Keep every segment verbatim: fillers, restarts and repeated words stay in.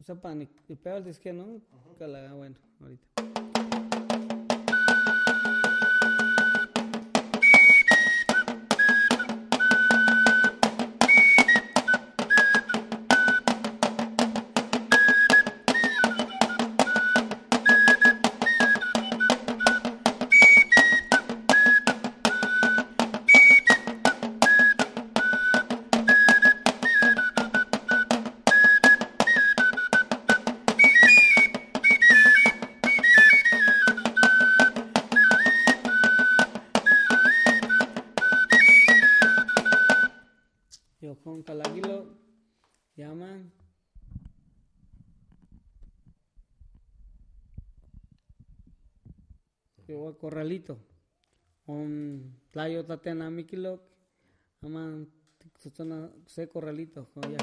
sepan, y peor es que no, que la bueno, ahorita. Yo con Calaguilo llaman yo a Corralito un playo tatena mikilo llaman se Corralito ya.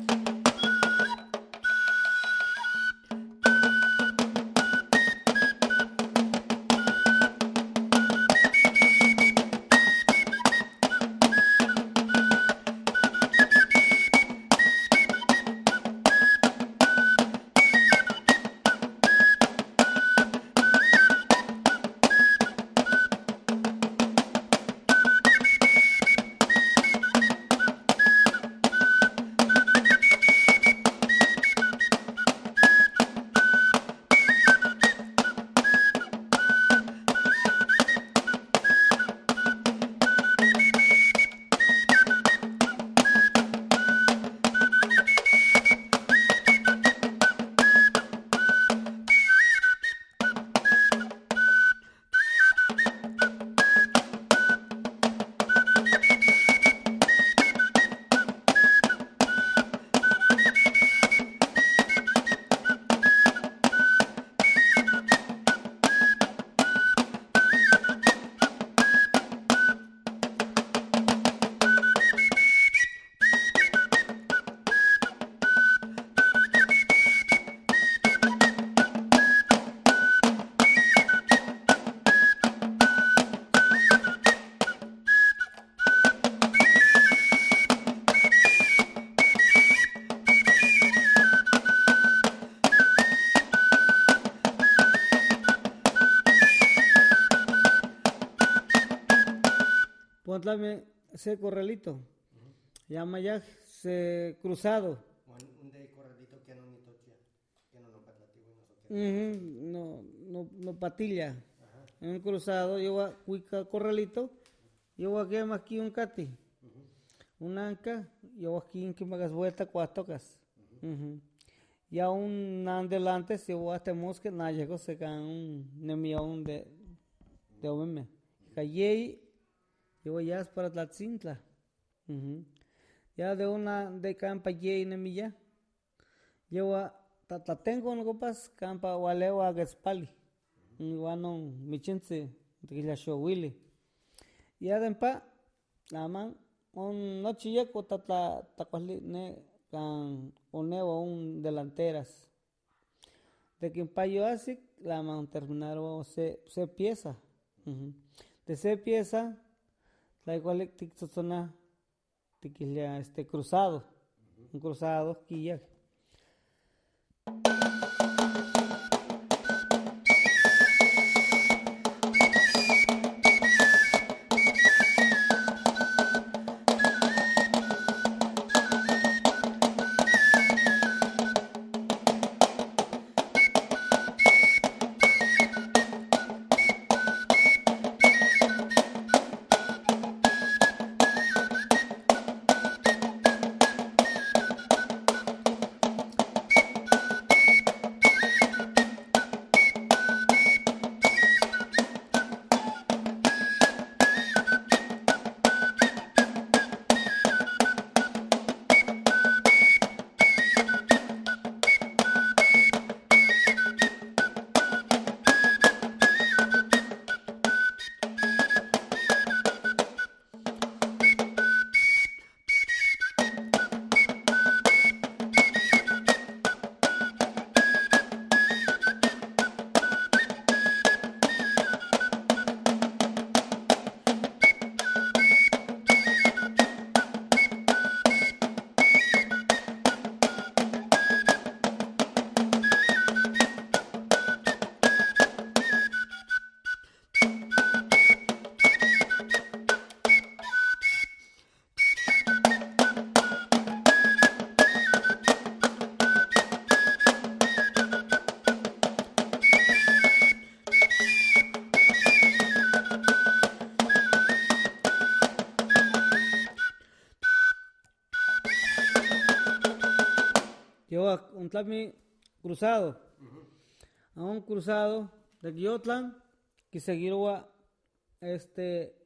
Pontlame ese corralito, uh-huh. Llama ya se cruzado. Un de corralito que no ni tochia, que no no patlativo y no no no patilla. En un cruzado yo a cuica corralito, yo aquí más aquí un cati, uh-huh. Un anca, yo aquí en que me hagas vuelta cuatro tocas. Uh-huh. Uh-huh. Y aún adelante si yo hasta mosque na llegó se can un nemión de de omeme. Callei yo ya es para Tlatzintla. Uh-huh. Ya de una de campa y nemilla. Yo a Tatlatengo no copas campa waleo a Gespali. Iguano michense de la showili. Ya de pa la man un noche ya co tatla tacuali ne can oneo un delanteras. De que pa yo así la man terminaron se se pieza. Uh-huh. De se pieza la igual zona tiquilla este cruzado, uh-huh. Un cruzado quilla. Yo un tlami cruzado. A un cruzado de Guiotlan, que seguirá este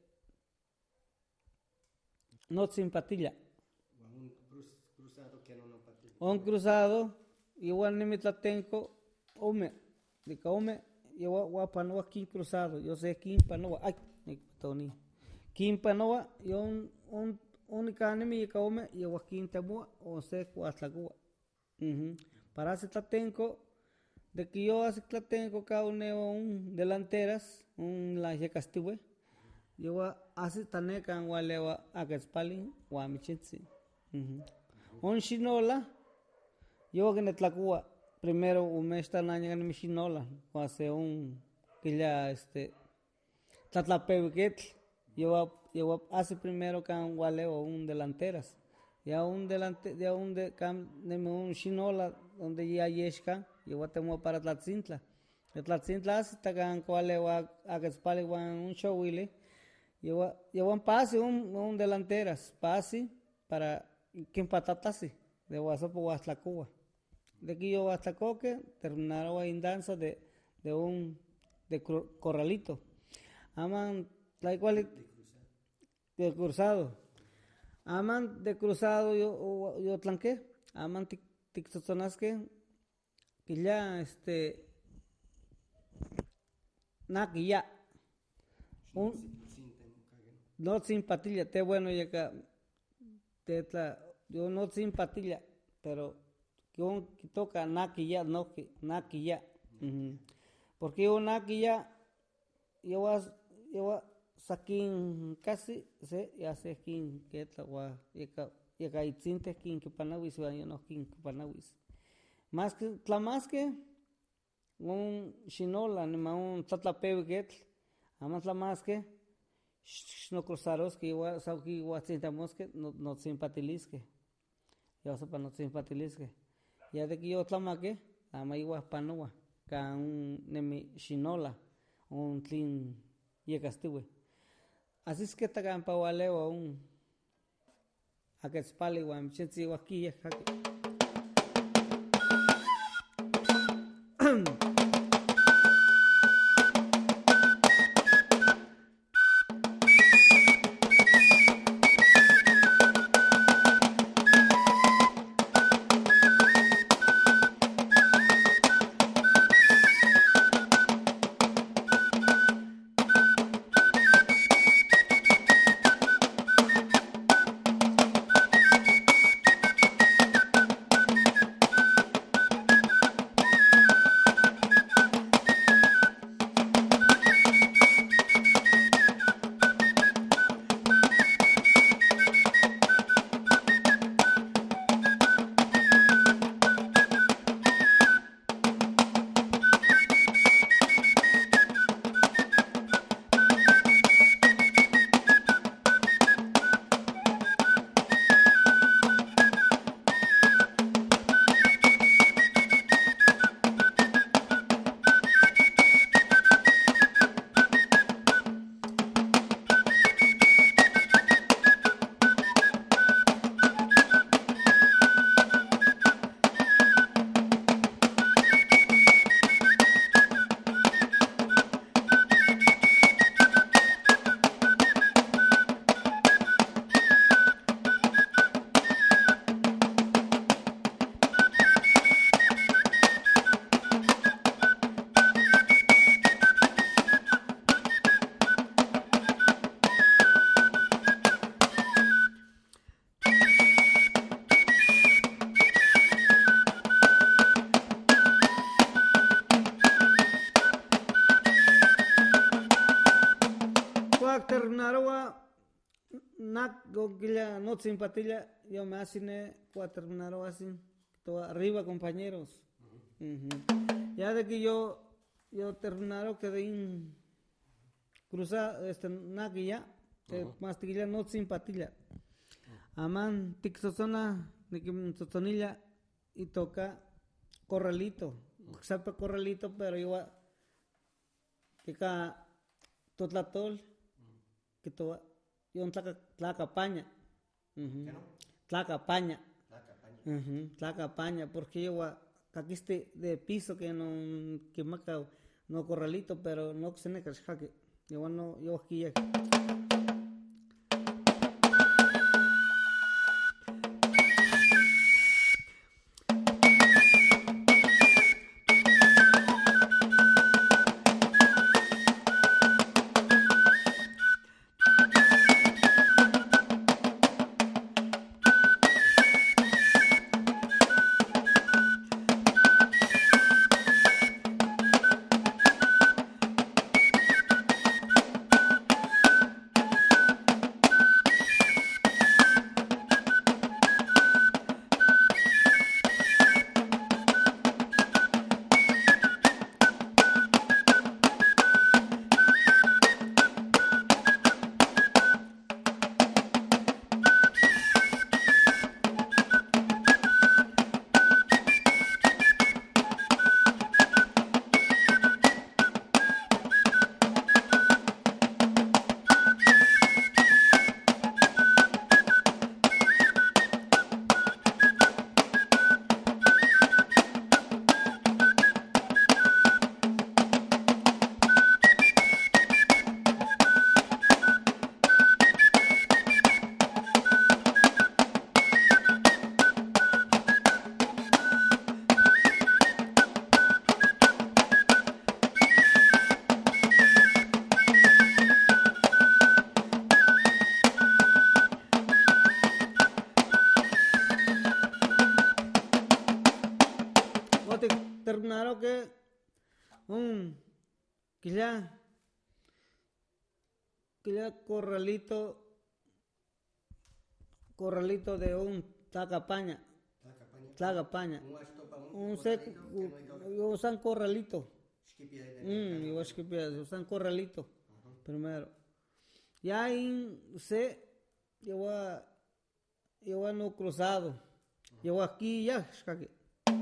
no sin patilla. Un cruz, cruzado que no no patilla. Un cruzado, igual ni me tlatenco, ome, de que ome, yo voy a panoa aquí cruzado, yo sé quién panoa, ay, me toni. Quién panoa, yo un, un, única anime y que ome, yo aquí en Tamua, o sé cuatlagua. Para ese tlatenco, de que yo hace tlatenco cada uno un delanteras, un la yecastigüe, yo hace taneca en Walewa Agaspalin, Wamichitsi. Un shinola, yo que en Tlacua, primero un mes tan año en mi shinola, o hace un que ya este Tlatlapehuiquetl, yo yo hace primero que en Walewa un delanteras. Ya un delante, ya un de cam de un shinola donde ya yeshka, yo temo para Tlatzintla. El Tlatzintla hasta que en Walewa Agaspalin un showile. Yo yo un pase un, un delanteras, pase para que empatatase de WhatsApp hasta Cuba. De aquí yo hasta Coque terminaron en danza de, de un de corralito. Aman la igual de cruzado. Aman de cruzado yo yo tlanqué. Aman tictozonas que que ya este na que ya un no sin patilla, te bueno ya que te tla, yo no sin patilla, pero que un que toca naki ya, no que naki ya. Uh-huh. Porque yo naki ya, yo was, yo was saquín casi, se, ya sé quién que tla wa, ya que ya que itzinte quién que panawis, yo no quién que panawis. Más que, tla más que un shinola, ni ma un tatlapeo que amas la más que no cruzaros que igual sao que igual sintamos que no no simpatizque ya sepa no simpatizque ya de que yo tlamaque ama igual panoa can nemi shinola un clean yegastiwe así es que tagan pa waleo un a que spali wan chinsi aquí ya terminaron nak gogilla no simpatilla yo me asine para terminar así todo arriba compañeros uh-huh. Ya de que yo yo terminaron quedé en cruzar este nak ya uh-huh. Más tilla no simpatilla uh-huh. Aman tixozona de que tozonilla y toca corralito uh-huh. Sabe corralito pero yo que ca totlatol que toda yo tlaca tlaca paña uh-huh. ¿Qué no? Tlaca paña Ujú, Tlacapaña, porque yo aquí este de piso que no que maca no corralito, pero no se ne que yo no yo aquí ya. Terminaron que un quizá quizá corralito corralito de un tlacapaña Tlacapaña. tlacapaña Un astopa, un un sec corralito que no hay que- yo usan corralito Esquipia de mm, yo esquipia usan corralito primero ya ahí se yo a yo a no cruzado yo aquí ya aquí.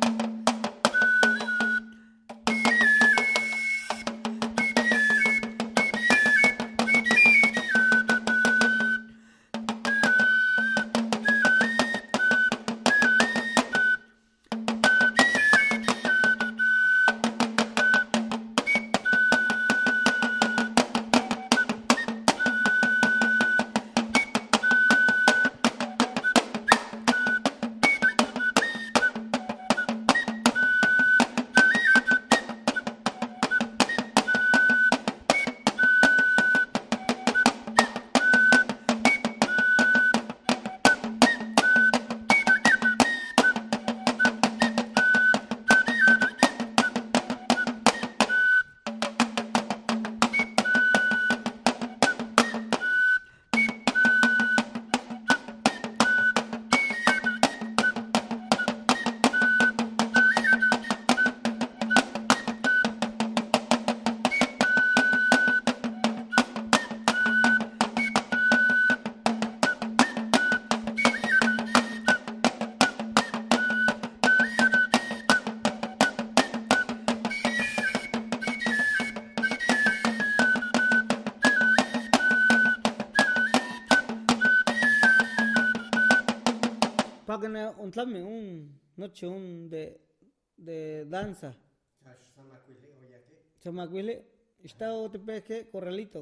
Página un tlame, un noche un de, de danza. Samacuile, oye, ¿qué? Chamacuile, está otro que corralito.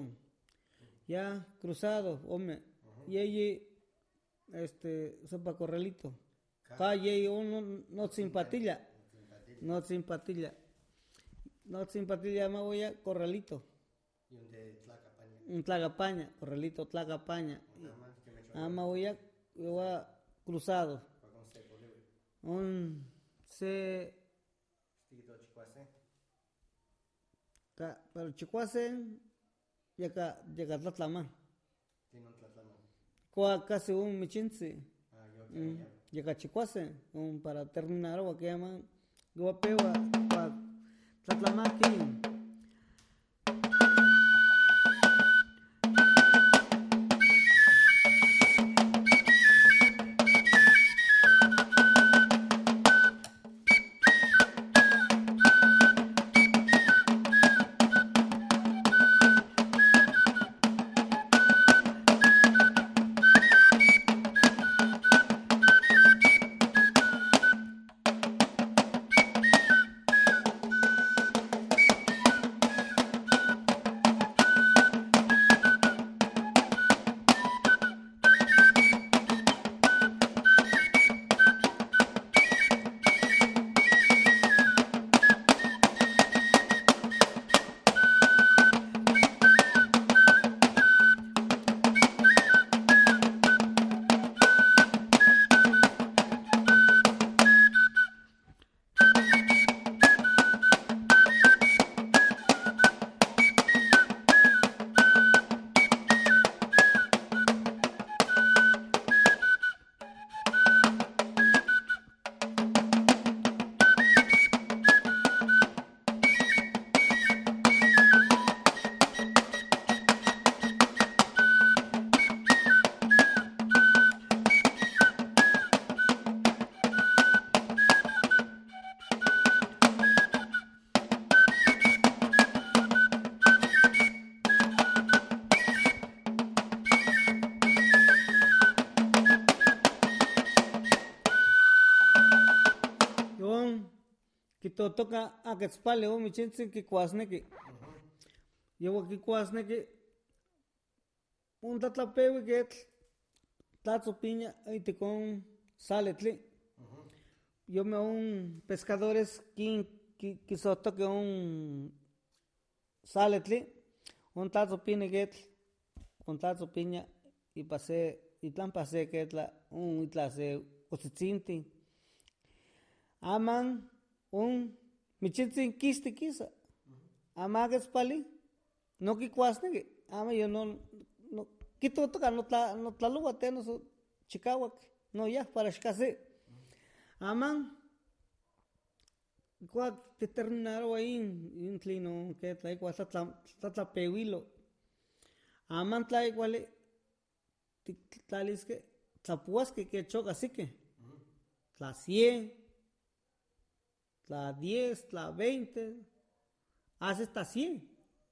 Ya cruzado, hombre. Y allí, este, sopa corralito. Calle uno no simpatilla. No simpatilla. No simpatilla, me voy a corralito. Y un de Tlacapaña. Un tlagapaña, corralito tlacapaña. Nada más que me echó. Ah, me voy a, yo voy a cruzado. Para con seco, libre. Un se Stiquito chicuase. Ca- pero chicuase llega llega tlatlama Tiene un tlatlamán. Coa casi un michinzi Ah, yo mm, que ya. llega chicuase un para terminar o que llaman guapewa pa tlatlama aquí Quito toca a que spale o mi chinsin que cuasneque. Yo aquí cuasneque un tatlapeo que tazo piña y te con saletli. Yo me un pescadores que que soto que un saletli, un tazo piña que con tazo piña y pasé y tan pasé que la un itlase ositzinti. Aman un michinsin kisti kisa. Amagas pali no que cuasne ama yo no no quito toca no tla no tlaluate no so chicahuac no ya para escase. Aman cuac te terminaron ahí en clino que trae cuasa tla pewilo. Aman trae cuale talis que tlapuas que que choca así que la cien, la diez, la veinte, hace hasta cien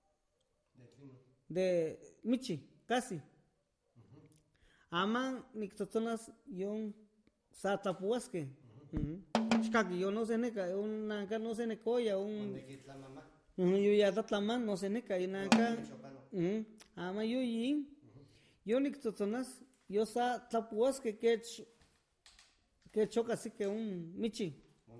de Michi, casi. Aman nictotonas yon sa tlapuasque. Chicaki yo no se neca, un nanca no se necoya, un yo ya tatlaman no se neca, y nanca. Ama yo yin, yo nictotonas, yo sa tlapuasque que que choca así que un Michi.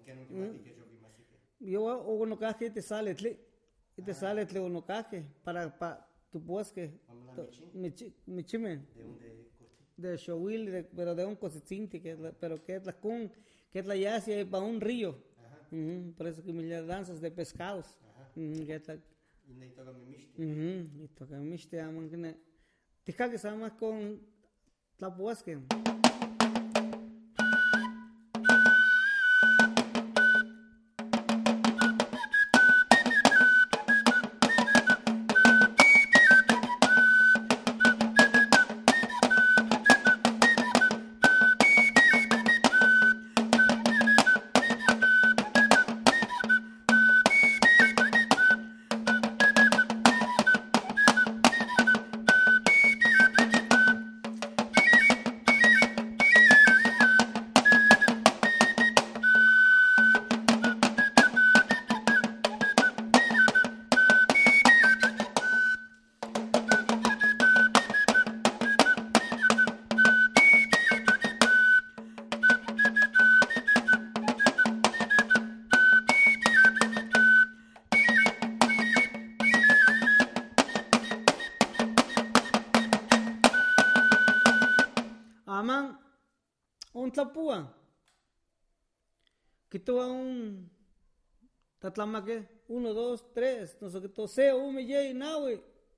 Yo o uno caje te sale tle, y te sale tle uno caje para para tu puasque. Michi, michime. De Showil, de, pero de un cositzinti, que es la, pero que es la kun, que es la yacia y para un río. Uh-huh, por eso que me danzas de pescados. Uh-huh, que es la, y ne toca mi miste. Uh-huh, y toca mi miste, aman que ne. Te cagas amas con la puasque. Aman un tlapúa. Quito a un tatlamaque. Uno, dos, tres. No sé qué todo. Seo, un milley, nawe.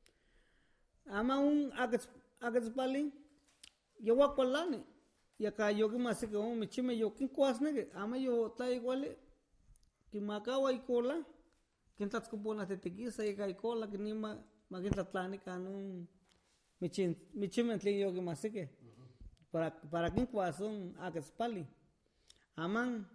Ama un agaspali. Yo voy a colane. Y acá yo que más que un michime yo que cuasne. Ama yo ta igual. Que me acabo y cola. Que en tatzcopona te tequisa y hay cola. Que ni ma. Ma que tatlani canun. Michime yo que más que. Para para quien cuazón agaspali. Aman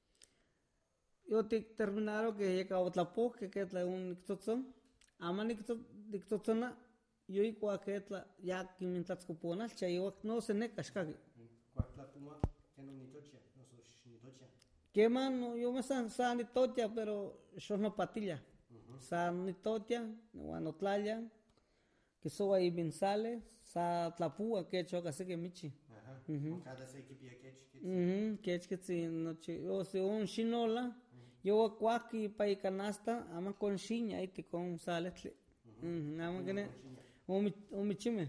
yo te terminaron que llega otra po que que es un nictotson. Aman nictotsona yo y cua que es ya que mientras cupona chayo no se ne cascagi. Cuatla puma que no nitocha, no so nitocha. Que man yo me san san nitocha pero yo no patilla. San nitocha, no tlaya, que so ahí bensales, sa tlapua que choca así que michi. Uh-huh. Cada se equipia catch catch. Mhm, catch catch no che, o se un shinola. Yo a cuaki pa y canasta, ama con shiña ahí te con sales. Mhm, ama que ne un un michime.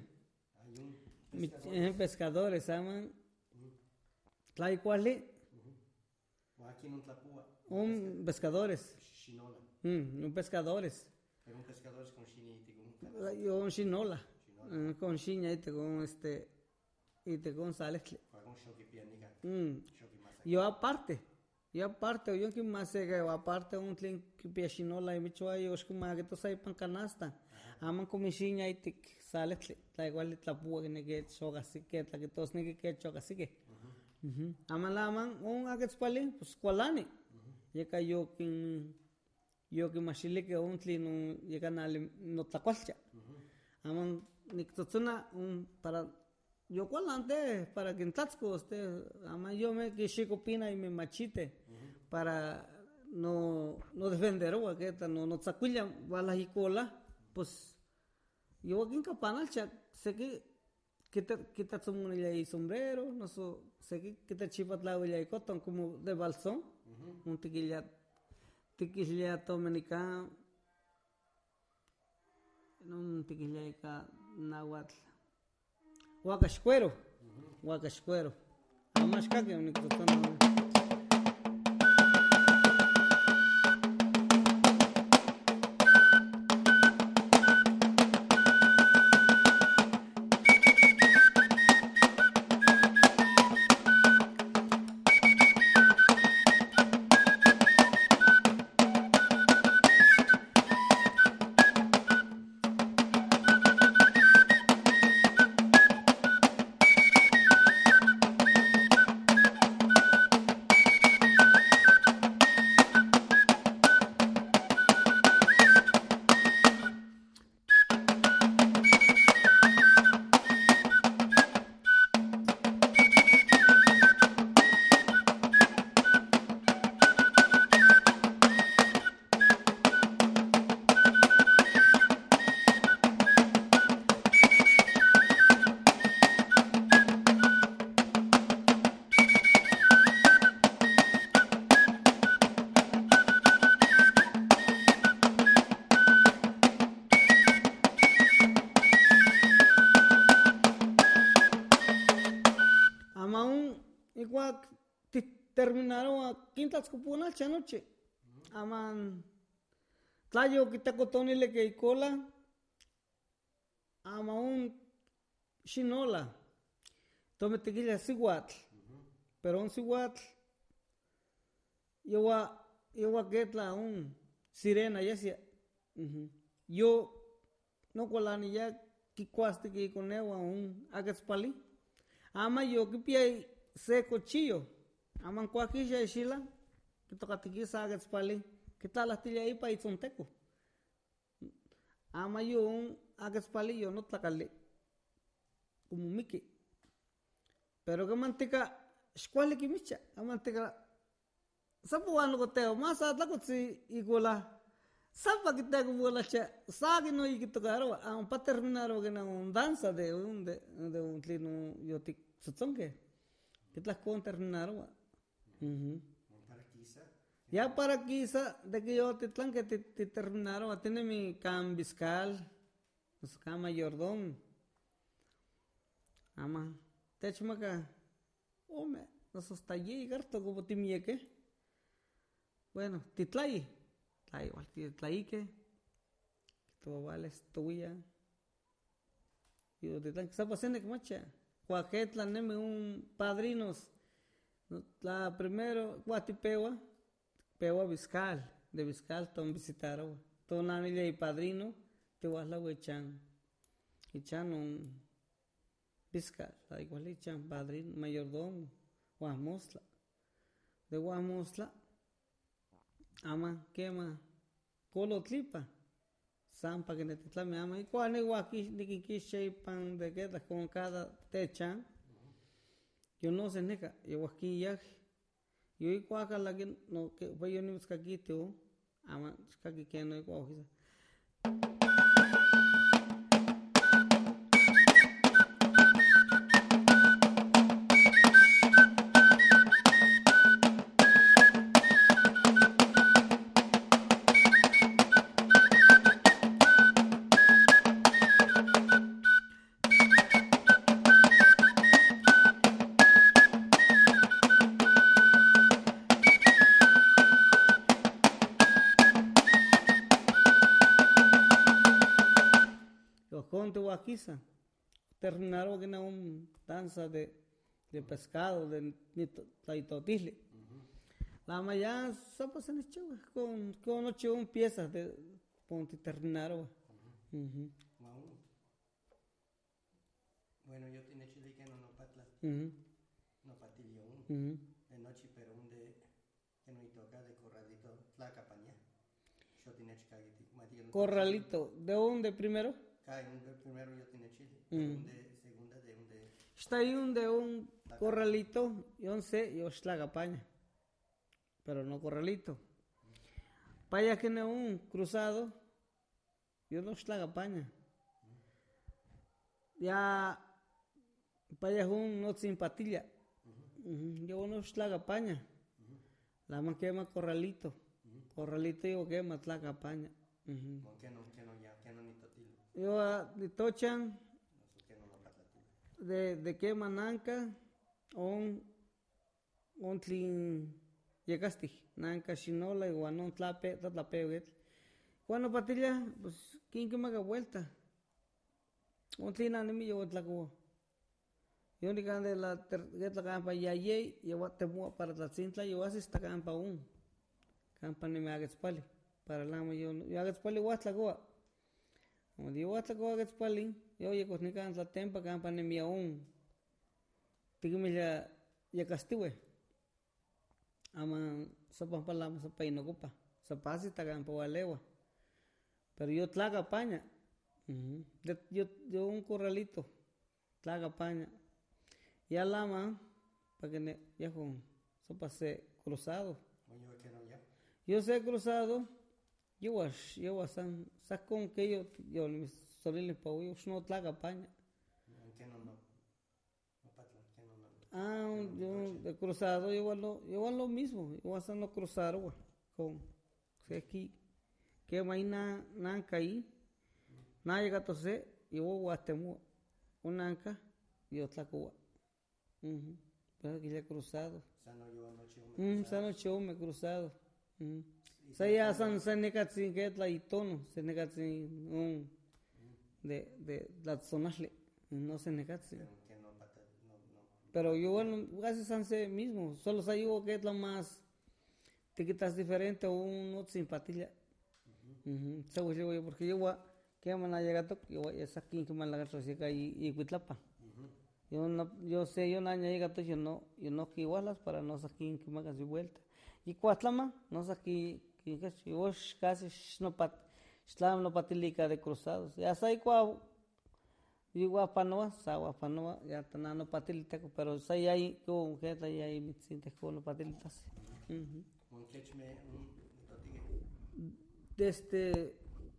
Hay un pescadores aman. Tlai cuali. O aquí no tlapua. Un pescadores. Shinola. Mm, un pescadores. Pero un pescadores con shiña y te con Yo un shinola. Con shiña y te con este y te con sales. Mm. Yo aparte, yo aparte, yo que más se yo aparte un tlen que piachinola y michoa yo es que más que tú sabes pan canasta. Aman con mi shiña y te sales la igual la púa que ne que choca así que la que todos ne que choca así que. Aman la aman un agaspali pues cualani. Ya que yo que yo que machile que un tlen llega na no tacualcha. Aman nictotsuna un para yo cual antes para que en Tatzco usted ama yo me que chico pina y me machite uh-huh. Para no, no defender, o que no, no tsacuilla, balas y cola, pues, yo aquí en Capanal, sé que, que te, que te tsumunilla y sombrero, no sé que, que te chipat la huella y cotton, como de balsón, un tiquilla, tiquilla dominicano, un tiquilla y ca nahuatl, huacascuero, huacascuero, además que único tono. Igual terminaron a quintas cupunas noche. Aman tlayo kita cotoni le que cola. Ama un shinola. Tome tequila siguatl. Pero un siguatl. Yo va yo va que la un sirena ya sea. Yo no colani ya kikuaste que con ewa un agaspali. Ama yo que pie se cochillo, aman cuaquilla y shila, que toca tiquisa hagas pali, que tal la tilla ahí pa itzonteco. Ama yo un hagas pali yo no tlacale, como Mickey. Pero que manteca, escuale que micha, a manteca, sapo ano goteo, más atla kotsi iguala, sapa que te iguala cha, sagi no y que tocaro, a un pa terminar que na un danza de un de de un clino yo tic sutzonque. ¿Qué te las con terminaron? Uh-huh. Para quizá. Ya para quizá, de que yo te tlan que te, te terminaron, tiene mi cam fiscal, nos cam mayordón. Ama, te echo acá. Hombre, nos está allí, garto, como te mieque. Bueno, te tlai. Tlai, igual, te tlai que. Tu vale es tuya. Yo te tlan que está pasando que macha. Cuaquetla neme un padrinos, la primero Guatipewa, Pewa Vizcal, de Vizcal ton visitaron, ton anilla y padrino, te vas la huechan, echan un Vizcal, la igual echan padrino, mayordomo, Guasmosla, de Guasmosla, ama, quema, colotlipa. Sampa que netitla me ama y cuál ni guaki ni kikishe pan de que con cada techa yo no sé neca yo aquí ya yo y cuaca la que no que voy yo ni busca aquí tú ama que que no igual Quizá terminaron que una un danza de, de pescado de taitotisle. Uh-huh. La maya sopa se echó con con ocho un piezas de ponte terminaron. Uh-huh. Uh-huh. Wow. Bueno, yo tiene chile que no no patla. Uh-huh. No patillo un. Uh-huh. De noche pero un de que no toca de corralito la campaña. Yo tiene chica corralito, ¿de dónde primero? Cae un de primero yo tiene chile, mm. un de segunda de un de está ahí un de un corralito, yo no sé, yo es la campaña, pero no corralito. Paya que ne un cruzado, yo no slaga paña. Ya paya un no sin patilla. Uh-huh. Yo no slaga paña. Uh-huh. La man quema corralito. Uh-huh. Corralito yo quema slaga paña. Uh-huh. ¿Con qué no, qué no ya, qué no ni totilo? Yo a de tochan No sé qué no no patatilo. de de quema nanca on on tlin llegaste. Nanca shinola y guanon tlape, tlape. Cuando patilla, pues quién que me haga vuelta. Un tlin anime yo tlaco. Yo ni can de la get la campa ya ye, yo te muevo para la cinta, yo hace esta campa un. Campa ni me haga espali. Para la yo yo haga espali was la goa. Como digo was la goa haga espali, yo ye cos ni can la tempa campa ni me un. Tigme ya ya castigue. Ama sopa palama sopa inocupa. Sopa si esta campa walewa. Pero yo tlaga paña. Uh-huh. yo, yo, yo un corralito. Tlaga paña. Ya lama, para que ne, ya con, eso pasé cruzado. Oye, ¿qué no ya? Yo sé cruzado, yo was, yo was san, sacón que yo, yo mis soliles pa yo no tlaga paña. ¿Qué no no? No patla, ¿qué no no? Ah, yo de cruzado, yo lo, yo lo mismo, yo was no cruzar, güey, con, sé aquí, que maina nanca ahí, na llega a toser, yo voy a temu, un anca, yo tlaco. Mhm. Pero que ya cruzado. Sano yo anoche un Mm, sano yo me cruzado. Mm. Saya san san nekatsin que la itono, se nekatsin un de de la zonasle, no se nekatsin. Pero que no pata, no no. Pero yo bueno, casi san se mismo, solo sa yo que es lo más te quitas diferente o un no simpatía. Mhm. Sabes yo porque yo va que me la llega to, yo esa aquí que me la agarro así y y cuitlapa. Yo no, yo sé, yo no llega yo no, yo no que igualas para no saquín que me hagas de vuelta. Y cuatlama, no saquí, que yo casi no pat, slam no patilica de cruzados. Ya sai cua, igual panoa, sawa panoa, ya tan no patilita, pero sai ahí con que está ahí me sientes con no patilitas. Un catch me un totige. Desde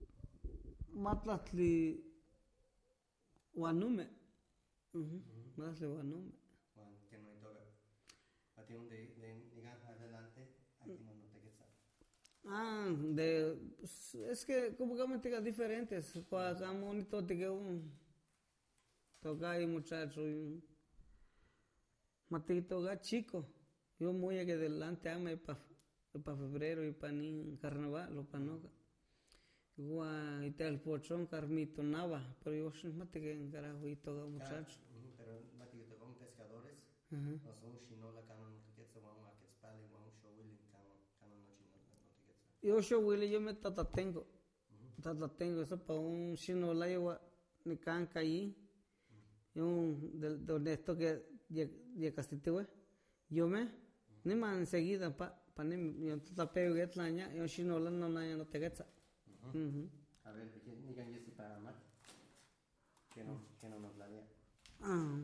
Matlatli Wanume. Mhm. Más le Wanume. Juan, que no hay toga. A ti donde de digan adelante, aquí no no te queda. Ah, de pues, es que como que me tenga diferentes, para acá monito te que un toca ahí muchacho y matito ga chico. Yo muy que adelante ame para pa febrero y para ni carnaval lo panoga. Gua y el pochón carmito nava, pero yo sí mate que en carajo y toga muchacho. Pero matito con pescadores. Ajá. No son chino la cano no te queda, vamos a que spale, vamos show willing cano cano no chino no te queda. Yo yo Willy yo me tata tengo. Tata tengo eso para un chino la lleva ni canca ahí. Yo de de esto que de castite yo me ni man enseguida pa pa ni yo tata pego que tlaña yo chino la no na no te queda. Uh-huh. A ver, digan yo si para más. Que no, que no nos la dé. Ah.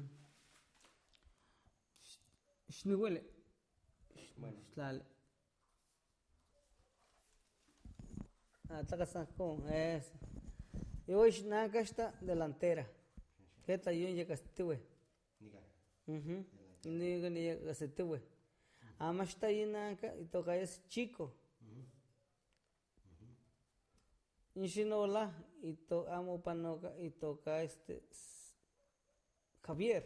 Shni huele. Bueno. Shlale. Ah, está con eso. Y hoy naka está delantera. ¿Qué está yo ya castigue? Diga. Mhm. Ni ni ya castigue. Ama está ahí naka y toca es chico. Inshinola y to amo panoca y toca este Javier.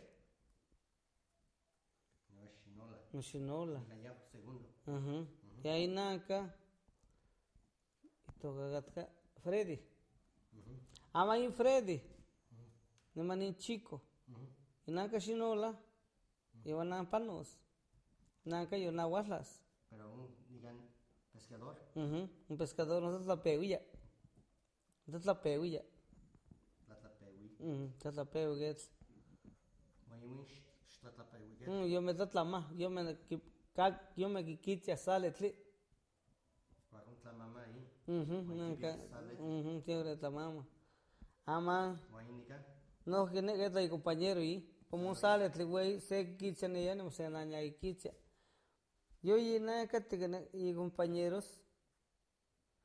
No es chinola. Inshinola. Ya segundo. Ajá. Y ahí naka y toca gatka Freddy. Ama y Freddy. No manin chico. Y naka shinola y van a panos. Naka yo na waslas. Pero un digan pescador. Mhm. Un pescador no se la peguilla. Das la peguilla. La tapewi. Mhm. Das la peguilla. Mayuish la tapewi. Mm, yo me das la más, yo me kak yo me quitia sale tli. Warum la mamá ahí? Mhm. Nunca. Mhm. Siempre la mamá. Ama, Wainica. no que ne que está compañero y como sale tli güey se quitia ni ya no se naña y quitia. Yo y na que te y compañeros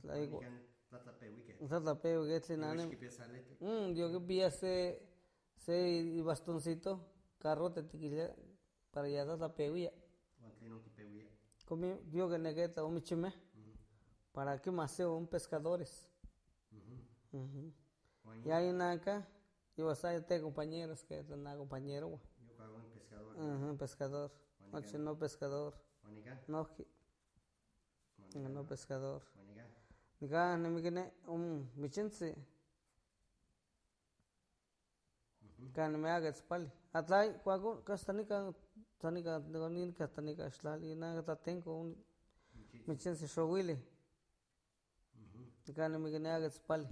Tlaigo. Manican tlatlapehuique. Tlatlapeo que tlinane. Que pieza lete. Mm, yo que pilla ese, ese bastoncito, carrote tiquilla, para allá tlatlapeo ya. Guantlino que pehuía. Comí, yo que negueta, un michime, para que más sea un pescadores. Ujú. Y hay una acá, yo vas a tener compañeros que son compañeros. Yo cago en pescador. Ajá, pescador. Noche no pescador. Manica. No, que- no pescador. Manica. Nika, no me quede un michense. Kan me haga espalda. Atlay, cuago, castanica, tanica, negonin, castanica, shlali, naga tengo un michense showile. Kan me quede haga espalda.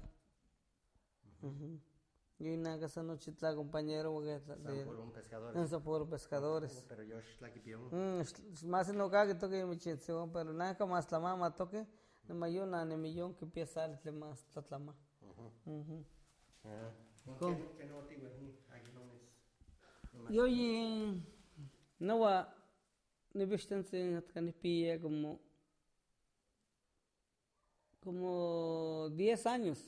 Yo en esa noche la compañero porque de por un pescador. Eso por pescadores. Pero yo es la que pion. Mm, más en lo que toque mi chiste, pero nada más la mamá toque, no me ayuda ni millón que empieza a darle más la mamá. ¿Qué no te iba a Yo y no va ni vistense hasta ni pilla como como diez años.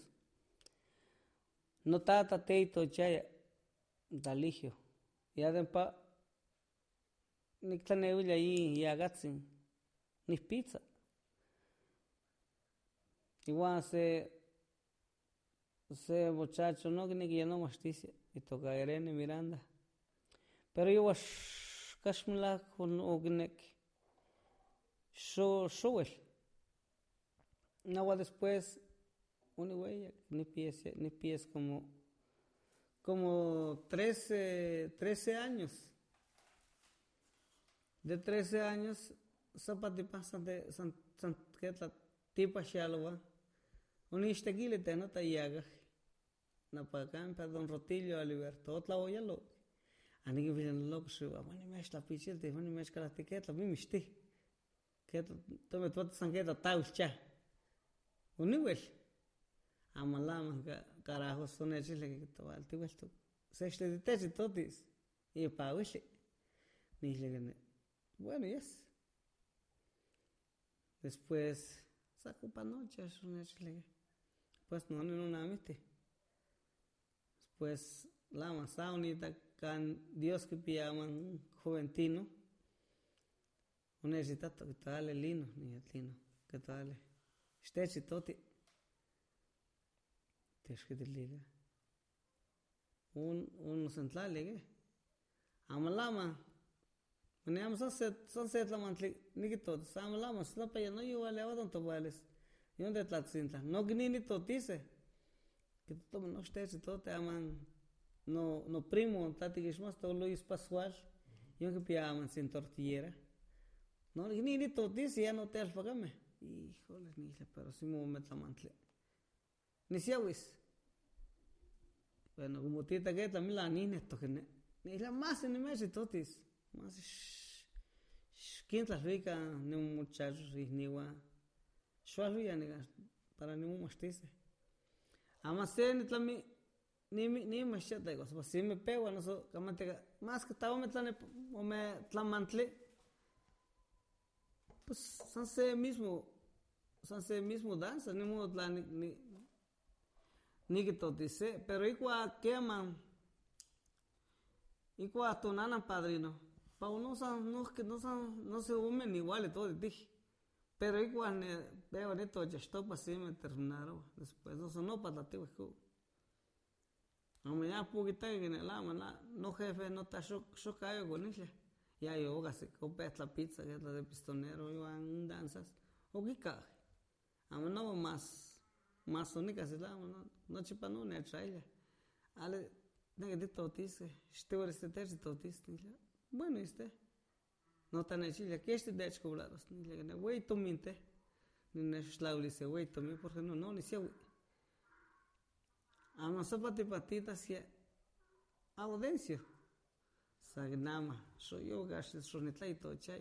No tata teito chaya daligio. Ya dempa ni tlaneulla ahí y agatsin ni pizza. Igual se se muchacho no que ni que ya no masticia y toca Irene Miranda. Pero yo was kashmla con ognek so soel. No después una huella, ni pies, ni pies como, como trece, trece años. De trece años, zapati pasan de san, san, que la tipa shalwa. Un istequile te no te llega. Na pa campa don Rotillo Aliberto, otla olla lo. Ani que vienen lo que suba, mani me la pichel, te mani me la tiqueta, mi misti. Que to me tuat sangueta tauscha. Un nivel. Amalama carajo son hechos que to alti vuelto se este de teche totis y pa wele ni le bueno yes después saco pa noche son hechos pues no no nada mete después la masaunita can Dios que pillaman juventino universitato que tal lino ni lino que tal este toti tienes que liga un un central liga amalama ne am sunset sunset la mantli nikito amalama slapa ya no yo vale abadan to vales y donde tlatsinta no gnini to tise que to no estés to te aman no no primo tati que más to Luis Pascual yo que piaman sin tortillera no gnini to tise ya no te alfagame híjole ni pero si me meto mantli ni siawis. Bueno, como tita que también la niña esto que ni la más en el mes totis. Más quién las rica ni un muchacho y ni wa. Sualu ya ni para ni un mastice. Ama se ni tlami ni ni más chata digo, pues si me pego no so camante más que estaba me tlane o me tlamantle. Pues son se mismo son se mismo danza ni modo tlan ni ni que todo dice, pero igual queman, igual tu nana padrino, pa uno san, no que no san, no se unen iguales todo dije, pero igual ne veo neto ya esto para sí me terminaron, después no sonó para la tío que, no me da poquita que en el ama, no jefe no está yo yo caigo con ella, ya yo casi compré la pizza que es la de pistonero, iban danzas, o qué cae, a mí no más más única se la no no chipa no ne traila ale ne de totise este ora este terci totise bueno este no tan chile que este de escolaros ni le ne güey tu minte ni ne slauli se güey tu mi porque no no ni se ama sapati patita si audencio sagnama so yo gas so ne tlaito chai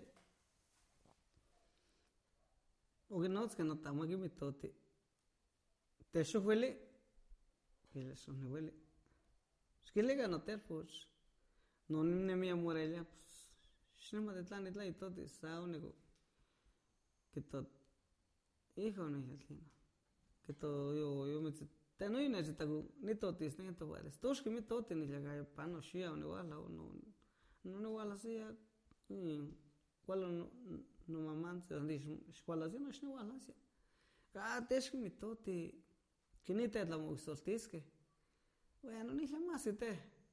o que no es que no tamo que me tote te eso huele que eso no huele es que le ganó ter pues no ni me amor ella pues shema de tlan y todo de sao nego que todo hijo no es el que todo yo yo me te no ine te tagu ni totis ni to vales tos que me toti ni laga pano shia ni wala no no no wala sia wala no no mamante dish escola sia no wala sia ka tes que me toti que ni te la mo soltis que bueno ni la más te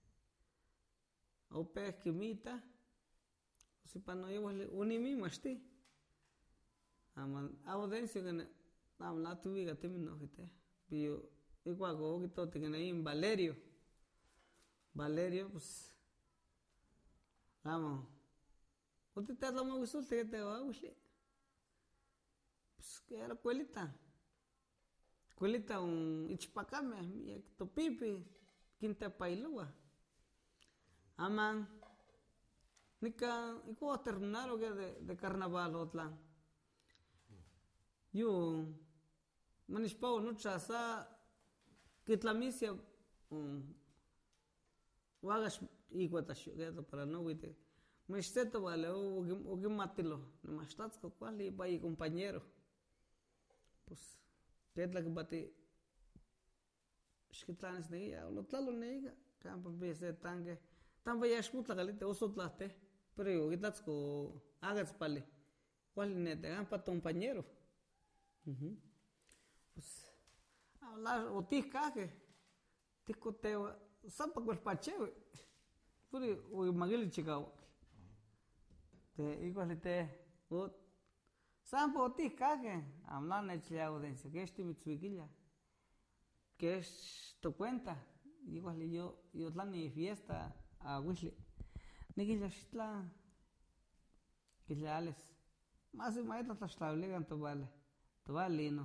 o pe que mita si pano yo wala uni mi masti aman audencio que am la tuvi que te no que te bio igual go que todo tiene ahí en Valerio Valerio pues vamos usted te lo me gustó te te va usted pues que era cuelita cuelita un ichpacame mi to pipi quinta pailua aman nika iko terminaron que de, de carnaval otla yo manish pau no chasa que tlamisia um wagas iguatasho que para no vite mas teto vale o o que matilo no mas tats co qual e vai compañero pues que es la que bate skitanes neia o tlalo neiga campo bese tanque tambe ya skutla galite o sotlate pero yo gitats co agas pale qual ne te gan pa compañero uh-huh. Pues hablar o tica que tico te sapa con pache puri o magili chicao te igual te o sampo tica que hablar ne chile audiencia que este mitsuiquilla que es tu cuenta igual yo yo la ni fiesta a wisli ni que ya shitla que ya ales más y más la stablegan to vale to vale no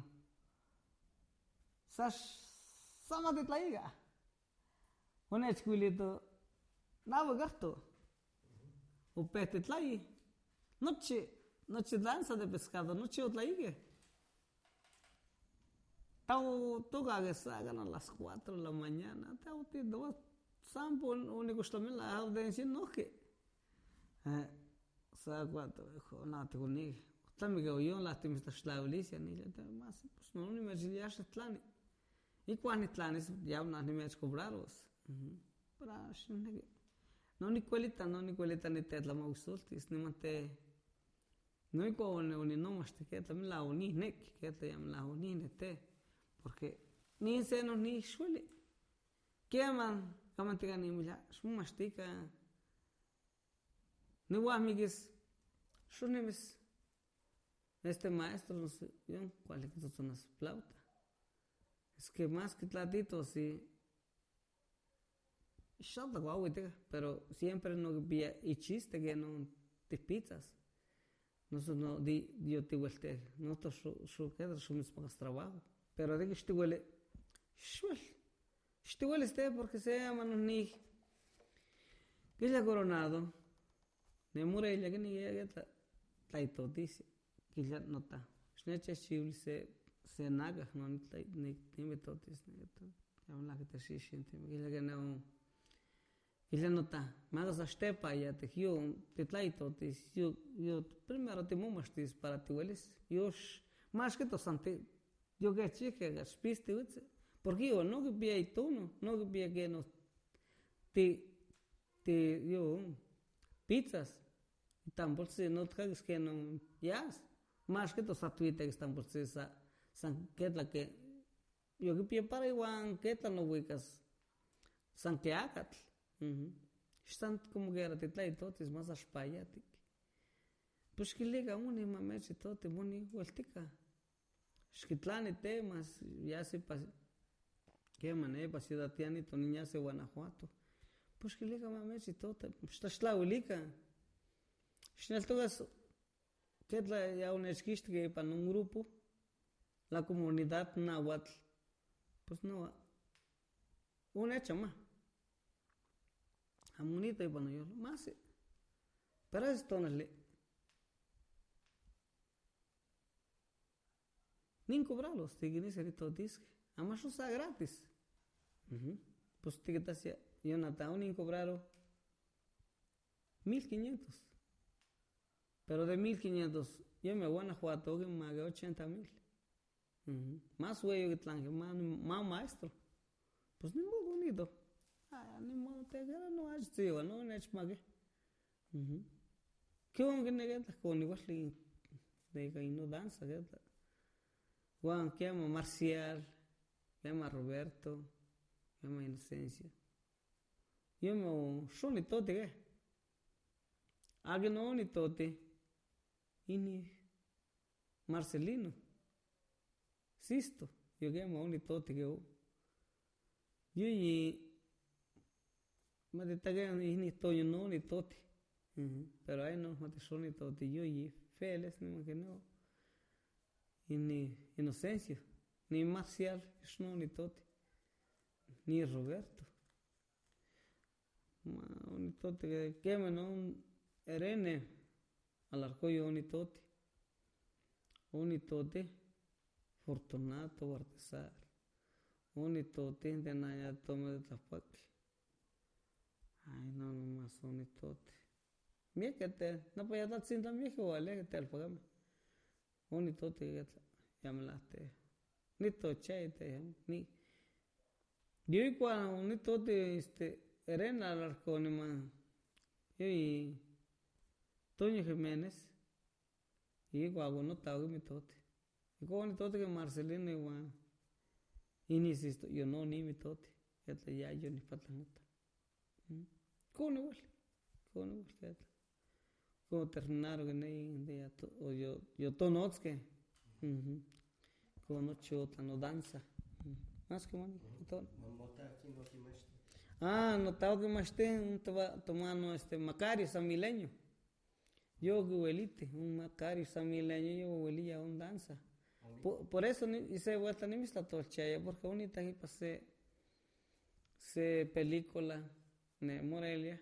Sash sama de tlaiga. Una escuelito navegato. O pete tlai. Noche, noche danza de pescado, noche o tlaiga. Tau toga que salgan a las cuatro de la mañana. Tau te dos sampo único también la audiencia no que. Eh, sa cuatro, no te conmigo. También que yo la timista slavlicia ni ya te más, pues no ni me gilias tlani. Y cuando tlanes ya una ni me cobraros. Para no ni cuelita no ni cuelita ni te la mausoltis ni mate no y con ni no más te que también la uni nek que te llaman la uni te porque ni se no ni suele que aman aman te gani mila su mastica ni wa amigues sunemes este maestro no sé yo cuál es que son las flautas. Es que más que tlatitos sí. Shota guau, pero siempre no había y chiste que no te pizzas. No son no di yo te vuelte, no to su su queda su mis pagas trabajo. Pero de que este huele, shuel. Este huele este porque se llama no ni. Que ya coronado. Ne murella que ni llega ta taito dice que ya nota. Sneche chiul se se naga no ni ni ni me totis ni to ya una que te sí siente que la que no que la nota más a stepa ya te yo te trae totis yo yo primero te momastis para ti hueles yo más que to sante yo que chique que spiste porque yo no que via y tono no que via que no te te yo pizzas tampoco se no traes que no ya más que to satuite que están por esa san que la que yo que pie para igual que tan no huecas san que acat están como que era te trae todo es más aspayati pues que lega un y mame se todo te boni vueltica es que tlane temas ya se pas que mané pasida tiani to niña se Guanajuato pues que lega mame se todo está slaulika snel todas que la ya un esquiste que para un grupo la comunidad náhuatl, pues no, un hecho más. Amunito y bueno, yo más, pero esto no le. Ni cobrarlos, te ni ser todo disque, además usa gratis. Uh-huh. Pues te que hacía, yo nata, un cobraro mil quinientos. Pero de mil quinientos, yo me voy a Guanajuato que me haga ochenta mil. Ujú. Más huello que tlanque, más, más maestro. Pues ni modo bonito. Ah, ni modo, te queda no has tío, no en el mague. ¿Qué van que negar con igual de que no danza, que Juan, que llama Marcial, que llama Roberto, que llama Inocencia. Yo me son y todo, ¿qué? Alguien no ni todo, y ni Marcelino, Sisto, yo que llamo ni todo, que yo. Yo y me detalle ni Toño no ni todo. Pero ahí no, me son ni todo, yo y Félix, no que no. Y ni Inocencia, ni Marcial, no ni todo, ni Roberto. Ma unitote que quema no erene alarcoyo unitote unitote Fortunato Bartesal unitote de naya tome de tapaque ay no no más unitote mía que te no podía estar sin también que vale que te al pagame unitote que ya me laste ni toche te ni yo y cuando unitote este Erena Alarconima y Toño Jiménez y guago no tago mi tote y como ni tote que Marcelino igual y ni insisto yo no ni mi tote ya te ya yo ni patanota como igual como igual que como terminaron que ni de ya o yo yo tonots que como no chota no danza más que man todo Ah, notado que más ten tomando este Macario San Milenio. Yo que huelite, un Macario San Milenio, yo huelía un danza. Por, por eso ni, hice vuelta ni me está torchaya, porque bonita aquí pasé se película en Morelia.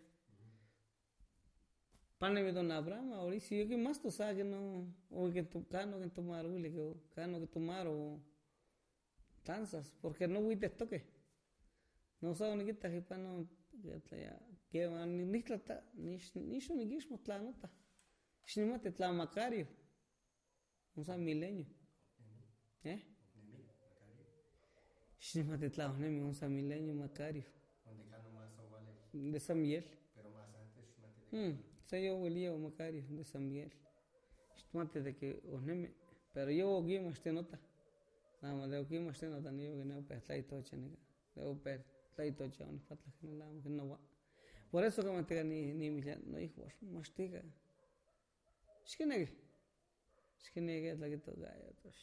Pane me don Abraham, ahorita si yo que más tú sabes que no, o que tu cano que tomar, huile que cano que tomar o danzas, porque no voy te toque. No sabe ni quita que pano que van ni ni tlata ni ni son ni gismo tlanota. Shnimate tla Macario. Un San Milenio. ¿Eh? Shnimate tla un San Milenio Macario. De San Miguel. Pero más antes, Shimate de Mm, sé yo huelía Macario de San Miguel. Shnimate de que oneme, pero yo aquí más te nota. Nada más de aquí más te nota ni yo que no pues ahí todo chaniga. Debo per ahí todo chani fatla que no que no va. Por eso que me tenga ni ni mi no hijo más tiga. Shkinege. Shkinege la que toca ya to.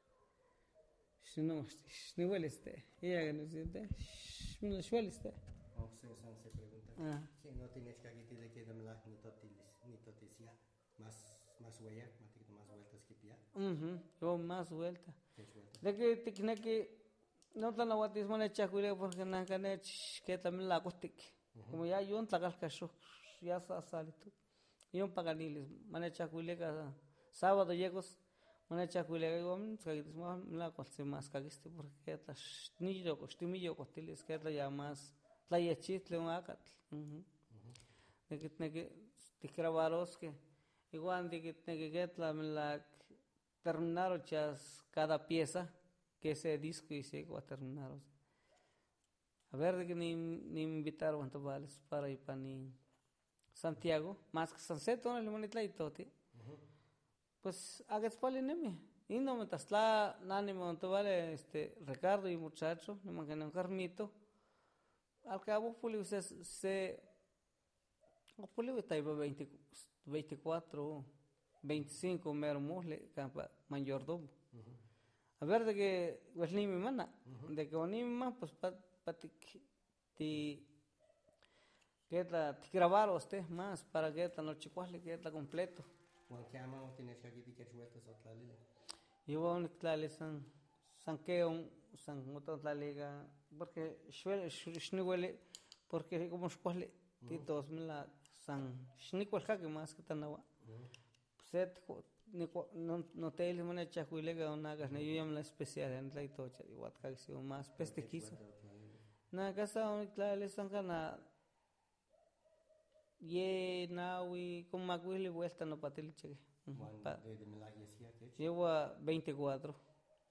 Shino shni hueliste. Ya que no siente. Shno hueliste. Aunque se se pregunta. Ah. Si no tienes que aquí te queda más ni totilis, ni toticia. Más más huella, más vueltas que pia. Mhm. Yo más vuelta. ¿Qué vuelta? De que te kine que no tan aguatis mane chakule porque nan kane que también la costic. Como ya yo un tagal cacho ya sa salito. Y un paganiles, mane chakule ka sábado llegos mane chakule go skagitis ma la cual más cagiste porque ta ni yo costimillo costiles que la ya más la ya chitle un acatl. Mhm. De que tiene que te grabaros que igual de que tiene que get la la terminaron chas cada pieza que ese disco y se va a terminar. A ver de que ni ni me invitaron cuánto vales para ir para ni Santiago, más que Sanseto, no le monitla y todo, pues hagas palineme. Y no me tasla, nani monto vale, este, Ricardo y muchacho, me mangan un carmito. Al cabo, puli se, se, puli está ahí veinte, veinticuatro, veinticinco, mero musle, campa, mayordomo. A ver de que, pues ni mi mana, de que ni mi mana, pues pa, pa, ti, ti, que la grabar usted más para que la noche cuál que la completo. Juan que ama o tienes que aquí te quieres vueltas a otra lile. Yo voy a un san san que un san otra liga porque suele schniwele porque como cuál titos me la san schnikwel que más que tan agua. Set no no te le mona chacuile que una gas ne yo la especial en la itocha igual que si más peste quiso. Na casa un clale san kana ye nawi como maguile vuelta no patel cheque. Juan de de Melagiesia que Llevo a veinticuatro.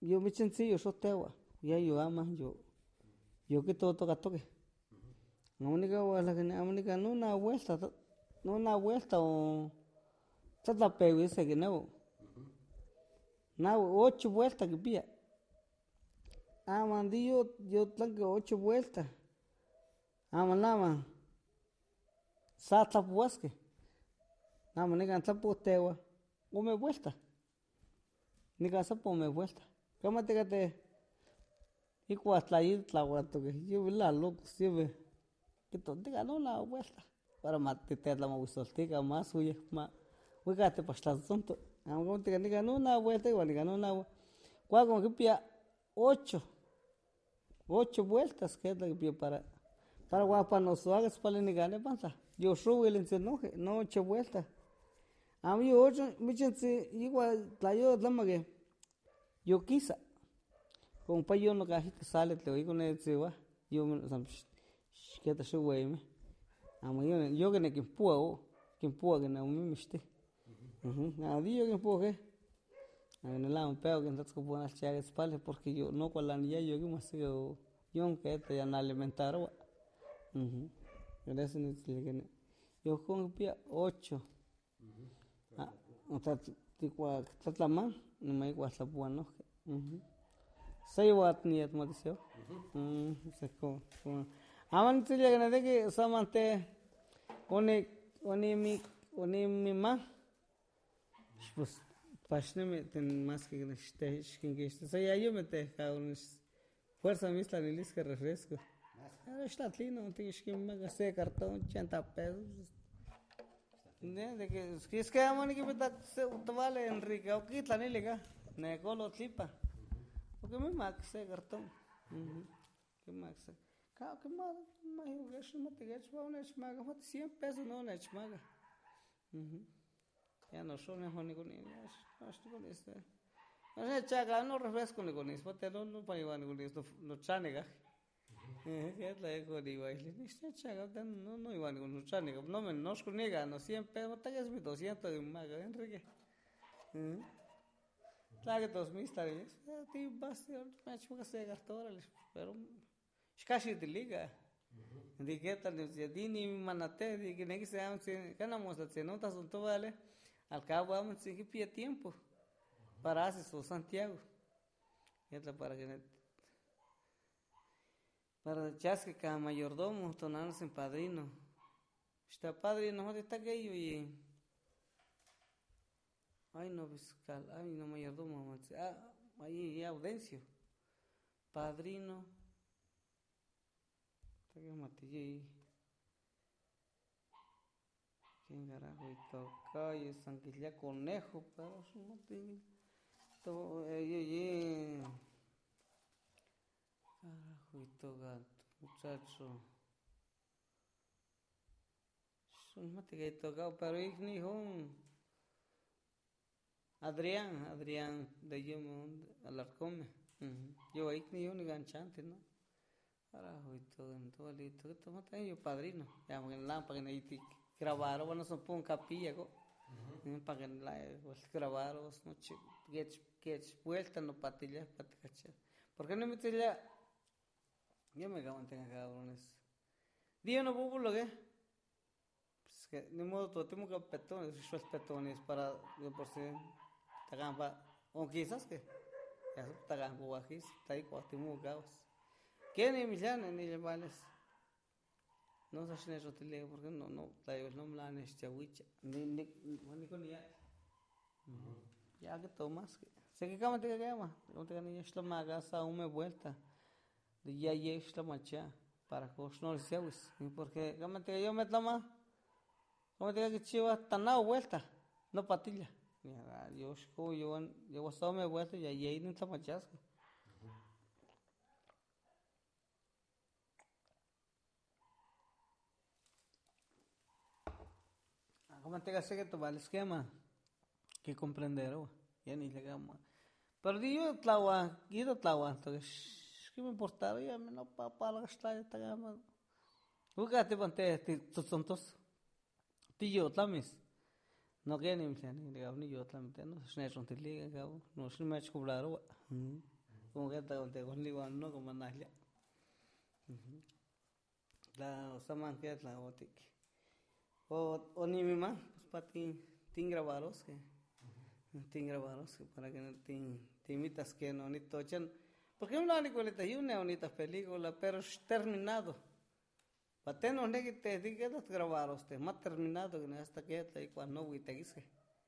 yo me sencillo, yo tewa, ya yo ama, yo, yo que todo toca toque. La única vuelta que la única no una vuelta, no una vuelta o tata pego ese que no, na ocho vueltas que pilla. Ah, mandí yo, yo tengo ocho vueltas. Ah, manama, sata puasque. Ah, maniga tapo tewa, o me vuelta. Ni casa po me vuelta. ¿Cómo te gate? Y cuatro ahí tlahuato que yo vi la loco, sí ve. Que todo te ganó una vuelta. Para matete la maguisoltica más, oye, más. Oígate, pues las tonto. Aunque te ganó ganó una vuelta, igual ni ganó una vuelta. ¿Cuál como que pilla ocho? Ocho vueltas que es la que pilla para. Para guapa no suagas para ni gane panza. Yo subo el enoje, no ocho vueltas. A mí ocho, me chance, igual, la yo la mague. Yo quizá. Como pa yo no caji que sale, te oí con el ciba. Yo me lo que te sube güey me. A mí yo yo que ne que puedo, que puedo que no me miste. Mhm. A día que puedo que. A en el lado peo que entonces que puedo hacer espalda porque yo no con la niña yo que más yo yo que te ya no alimentar. Mhm. Gracias ni que yo con pia ocho. Ah, o sea, tikwa tatlaman, no me igual la bueno. Mhm. Say what ni at modiseo. Mhm. Se ko. Aman tilla que nade que samante one one mi one mi ma. Pues pashne me ten más que este que este. Say yo me te ca unos fuerza mista ni lis que refresco. Ahora está tlino, tienes que me gasté cartón ochenta pesos. De que es que amani que me da se vale Enrique o quita ni lega ne golo tlipa porque me max cartón que max ka que ma ma yo gash ma te gash va una chmaga ma cien pesos no una chmaga ya no son mejor ni con ni no estoy con este no sé chaga no refresco ni con esto pero no para igual con esto no chanega es la de Coriba, y le dije, chaga, no, no iban con un chánico, no me nos conega, no siempre, no te mi doscientos de un mago, Enrique. Claro que dos mil está bien, ti vas, me ha hecho que se gastó, pero es casi de liga. Dije, tal vez, ya di ni manate, dije, que se han, ganamos la cenota, son todo vale, al cabo vamos a seguir pie tiempo para hacer su Santiago. Y es para que para chasque cada mayordomo, tonándose en padrino. Está padrino, ¿dónde está aquello? Y. Ay, no, fiscal, ay, no, mayordomo. Ah, ahí, Audencio. Padrino. Está que matillé ahí. ¿Quién carajo? Y toca, y Sanquilla Conejo, pero eso no tiene. Todo, eh, eh, carajo, y toca, muchacho. No te he tocado, pero es ni un Adrián, Adrián de yo Alarcome. Yo ahí ni un enganchante, ¿no? Carajo, y todo, en todo el todo, todo está yo padrino. Ya, porque en la para que ahí grabaron, bueno, son pon capilla, para que la grabaron, no che, que que vuelta no patillas, paticachas. ¿Por qué no me tilla? Yo me aguanté cabrones. Día no puedo lo que. Que ni modo todo tengo que petones, esos petones para de por si tagan pa o quizás que ya tagan guajis, tai cuatimo gaos. ¿Quién ni millan ni vales? No sé si eso te leo porque no no tai no me la nes chawicha. Ni ni ni con ya. Ya que tomas. Sé que cama te quema, no te ganas esto magas a una vuelta. De ya ya esto macha para que no se uses, porque cama te yo me toma. Como te digo que chivas tan a vuelta, no patilla. Yo yo yo yo estaba me vuelta y ahí no está machasco. Como te digo que todo el esquema que comprender, ya ni le gamo. Pero yo tlawa, yo tlawa, entonces qué me importaba ya me no pa para gastar esta gama. Fíjate ponte tus tontos. Tío, tlamis. No que ni me ni le ni yo también no es neto te liga cabo no se me ha hecho cobrar como que está con te con liga no como nalia la osaman que la otik o o ni mi ma pues para ti tin grabaros que tin grabaros que para que no tin te imitas que no ni tochan porque no la ni con esta y una bonita película pero es terminado. Pateno negi te diga los grabaros te más terminado que hasta que te cuando no te dice.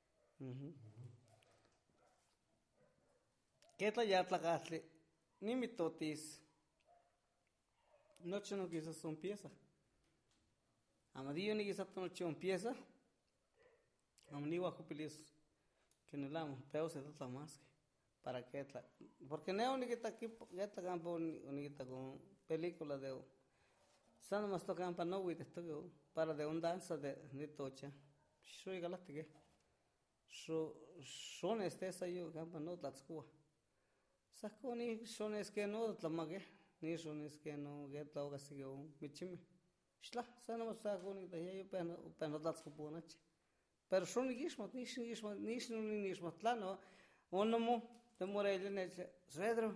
¿Qué tal ya tlacasle? Ni mi totis. Noche no quizás son pieza. Amadillo ni quizás noche un pieza. Amani guajupilis que no la amo, pero se trata más que para que tla. Porque no ni que está aquí, ya está campo ni que está con película de Sana mas tocan pa no wit esto para de un danza de de tocha. Shoy galaste que. So son este sa yo campa no tlatskua. Sako ni son es que no tlamage. Ni son es que no get la oga sigo michime. Shla sana mas sako ni de yo pen pen tlatsko ponache. Pero son ni gismat ni ni gismat ni ni ni gismat tlano. Uno mo de Morelia neche. Sredro.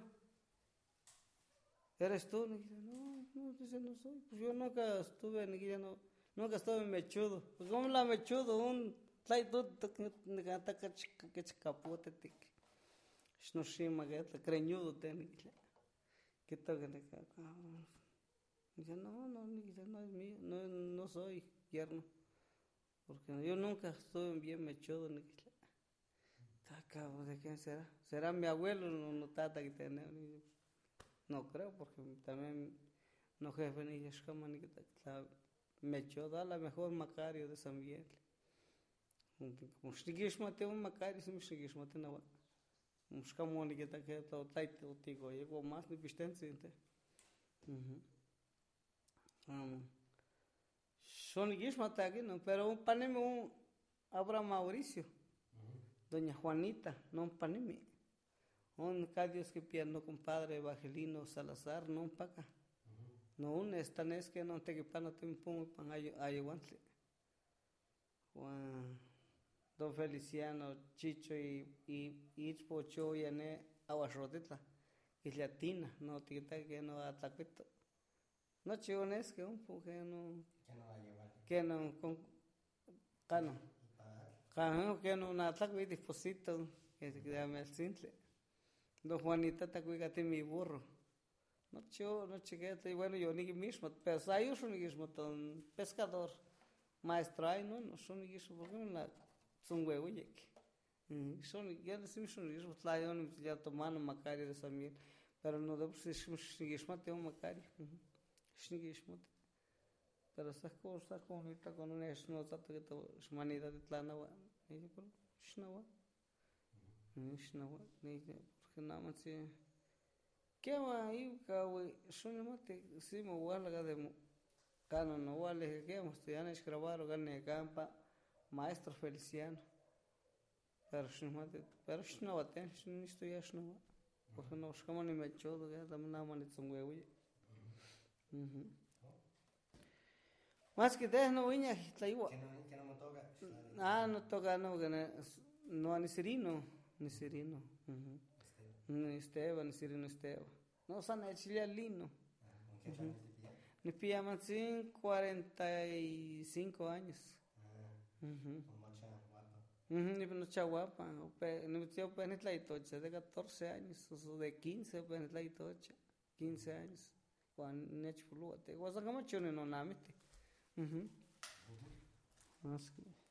¿Eres tú? No, no, dice, no soy. Pues yo nunca estuve, ni ya no, nunca estuve mechudo. Pues como la mechudo, un tlaito que canta que chicapote tic. No shima que te creñudo ten. ¿Qué tal que le dice, no, no, ni no es mío, no, no soy yerno. Porque yo nunca estuve bien mechudo, ni que acabo de quién será. ¿Será mi abuelo? No, no tata que tiene. No creo, porque también no jefe ni yeshkama ni que me echó da la mejor Macario de San Miguel. Como shigishmate un Macario, si me shigishmate na va. Mushkamo ni que ta que ta taite utigo, llegó más ni pistense. Son gishmate aquí, no, pero un paneme un Abra Mauricio, doña Juanita, no un paneme. Un cadios que pierno compadre Evangelino Salazar, no un paca. No un estan es que no te que pan no te pongo pan ayuante. Juan Don Feliciano, Chicho y y Ichpo Choyane Aguasrotita. Y latina, no te que no ataqueto. No chiones que un porque no que no con cano. Cano que no ataque disposito que se llama el simple. Don Juanita te cuídate mi burro. No yo, no chiquete, y bueno, yo ni mismo, pero yo soy ni mismo, un pescador, maestro, ay, no, no son ni mismo, porque no son huevo, y que. Son, ya decimos son ni mismo, tlayon, ya tomando Macario de San Miguel, pero no debo ser ni mismo, tengo Macario. Ni mismo. Pero estas cosas, con ahorita con una esnota, que tu humanidad de tlanawa, y yo, pero, shnawa. Shnawa, ni que nada más sí. ¿Qué va ahí, cabrón? Yo no me te sí me voy a la de cano no vale que hemos estudiado es grabar o gane campa maestro Feliciano. Pero yo no te pero yo no bate, yo no estoy ya no. Porque no es como ni me chodo ya también nada más son huevo. Más que te no viña está igual. Que no me toca. Ah, no toca no que no ni serino, ni serino. Ni Esteban, ni Cirino Esteban. No, sana el chile lino. Ni pillaman sin cuarenta y cinco años. Ni no chaguapa. Ni tío penes la itocha de catorce años. O de quince penes la itocha. quince años. Juan Nechpulua. Te vas a como chone no namete. Así.